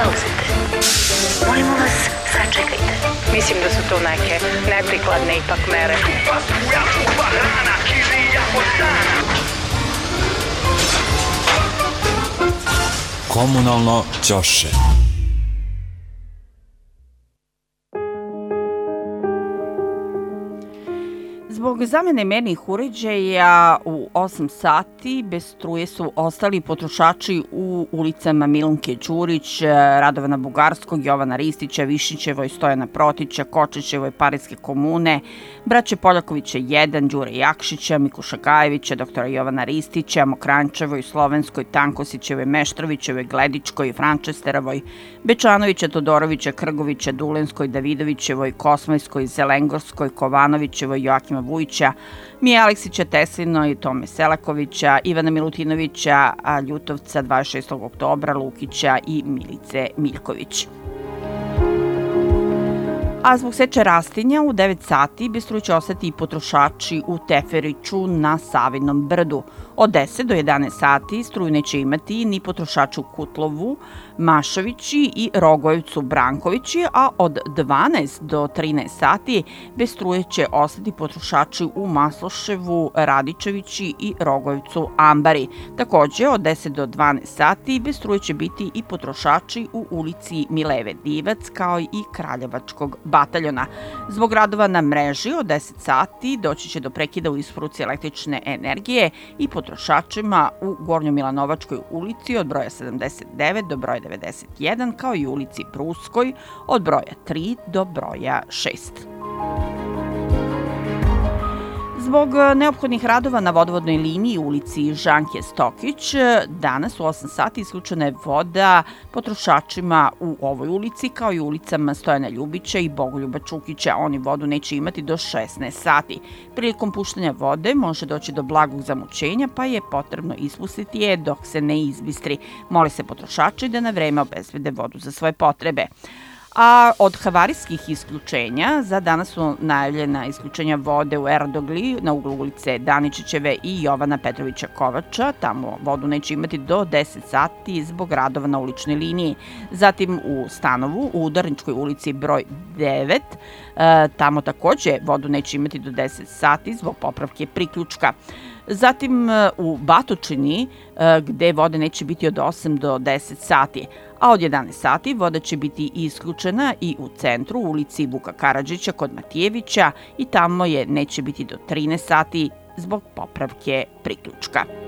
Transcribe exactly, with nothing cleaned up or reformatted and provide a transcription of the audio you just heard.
zauzete. Molimo vas, sačekajte. Mislim da su to neke neprikladne ipak mere. Komunalno ćoše. Zbog zamene mernih uređaja u osam sati bez struje su ostali potrošači u ulicama Milunke Đurić, Radovana Bugarskog, Jovana Ristića, Višnjićevoj, Stojana Protića, Kočićevoj, Parijske komune, braće Poljakovića jedan, Đure Jakšića, Mikuša Gajevića, doktora Jovana Ristića, Mokrančevoj, Slovenskoj, Tankosićevoj, Meštrovićevoj, Gledičkoj, Frančesterovoj, Bečanovića, Todorovića, Krgovića, Dulenskoj, Davidovićevoj, Kosmajskoj, Zelengorskoj, Kovanovićevoj, Joakima Vujića, Mije Aleksića, Teslinoj, Tome Selakovića, Ivana Milutinovića, Ljutovca, dvadeset šestog oktobra, Lukića i Milice Miljković. A zbog seče rastinja u devet sati bez struje će ostati i potrošači u Teferiću na Savinom brdu. Od deset do jedanaest sati struju neće imati ni potrošači u Kutlovu, Mašovići i Rogojevcu Brankovići, a od dvanaest do trinaest sati bez struje će ostati potrošači u Masloševu, Radičevići i Rogojevcu Ambari. Takođe, od deset do dvanaest sati bez struje će biti i potrošači u ulici Mileve Divac, kao i Kraljevačkog bataljona. Zbog radova na mreži od deset sati doći će do prekida u isporuci električne energije i potrošačima u Gornjo-Milanovačkoj ulici od broja sedamdeset devet do broja devedeset jedan, kao i ulici Pruskoj od broja tri do broja šest. Zbog neophodnih radova na vodovodnoj liniji ulici Žanke Stokić, danas u osam sati isključena je voda potrošačima u ovoj ulici, kao i ulicama Stojana Ljubića i Bogoljuba Čukića. Oni vodu neće imati do šesnaest sati. Prilikom puštanja vode može doći do blagog zamućenja, pa je potrebno ispustiti je dok se ne izbistri. Moli se potrošači da na vreme obezbede vodu za svoje potrebe. A od havarijskih isključenja za danas su najavljena isključenja vode u Erdogli na uglu ulice Daničićeve i Jovana Petrovića Kovača. Tamo vodu neće imati do deset sati zbog radova na uličnoj liniji. Zatim u Stanovu, u Udarničkoj ulici broj devet, tamo takođe vodu neće imati do deset sati zbog popravke priključka. Zatim u Batočini, gde vode neće biti od osam do deset sati, a od jedanaest sati voda će biti isključena i u centru, u ulici Vuka Karadžića kod Matijevića, i tamo je neće biti do trinaest sati zbog popravke priključka.